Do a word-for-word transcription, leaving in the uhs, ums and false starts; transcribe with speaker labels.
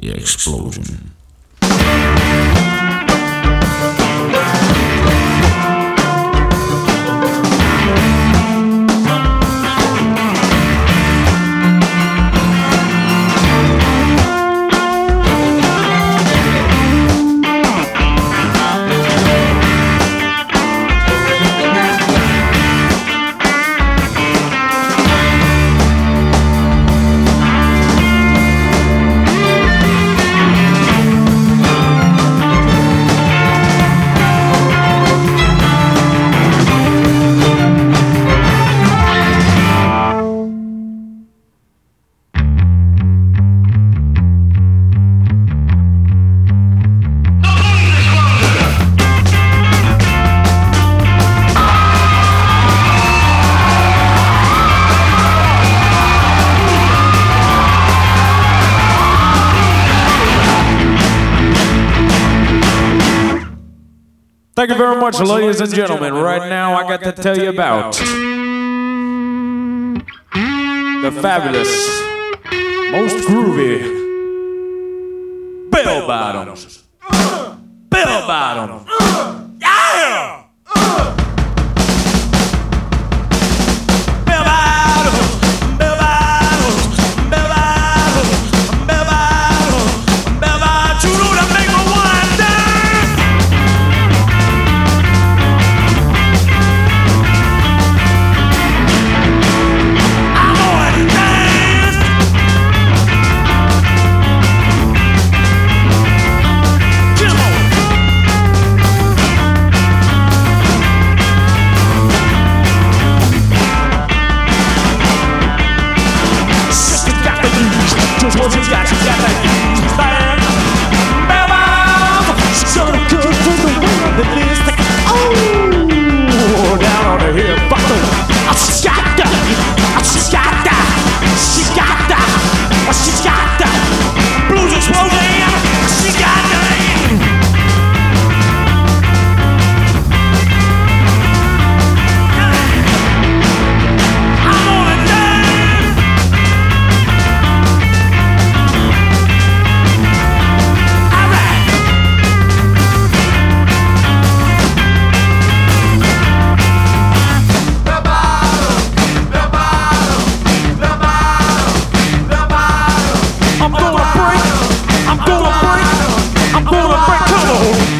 Speaker 1: explosion.
Speaker 2: Thank you very much, ladies and gentlemen. Right now, I got to tell you about the fabulous, most groovy bell bottoms. Bell bottoms. Yeah! Bell bottoms. Bell bottoms. Bell bottoms. Bell bottoms. Bell bottoms. You know that make me wind down. What you got, you got that use bang. Bell bottoms, so good for the world that lives like, oh, down on the hip bottom. Oh, she got that, oh, she got that, she got that, oh, she got that. Blues explosion, she got that. I'm gonna break, I'm gonna break, I'm gonna break, come on.